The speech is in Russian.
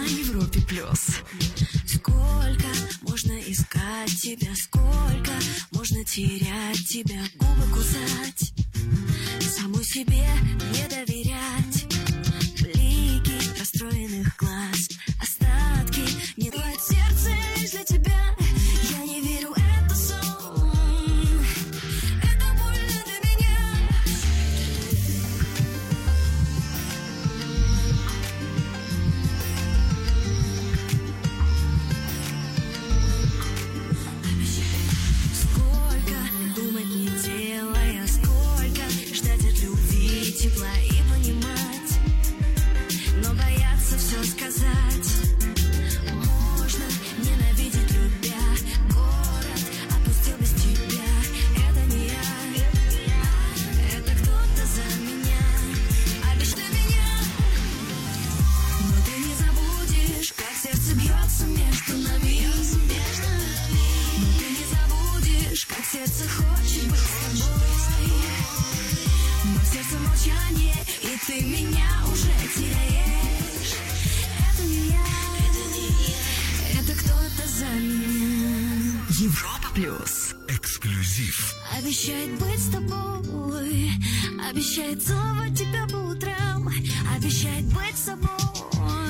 на Европе плюс. Сколько можно искать тебя, сколько можно терять тебя, губы кусать, самой себе не доверять, блики расстроенных глаз, остатки не бывает сердце лишь для тебя. Я не верю, это сон, это больно для меня. Сколько думать не делая, сколько ждать от любви тепла и понимать, но бояться все сказать. Можно ненавидеть, любя, город опустил без тебя. Это не я, это кто-то за меня, обещай меня. Но ты не забудешь, как сердце бьется между нами. Но ты не забудешь, как сердце хочет быть с тобой. Но в сердце молчание, и ты меня уже теряешь. Это не я, это кто-то за меня. Европа плюс. Эксклюзив. Обещает быть с тобой, обещает целовать тебя по утрам, обещает быть с собой.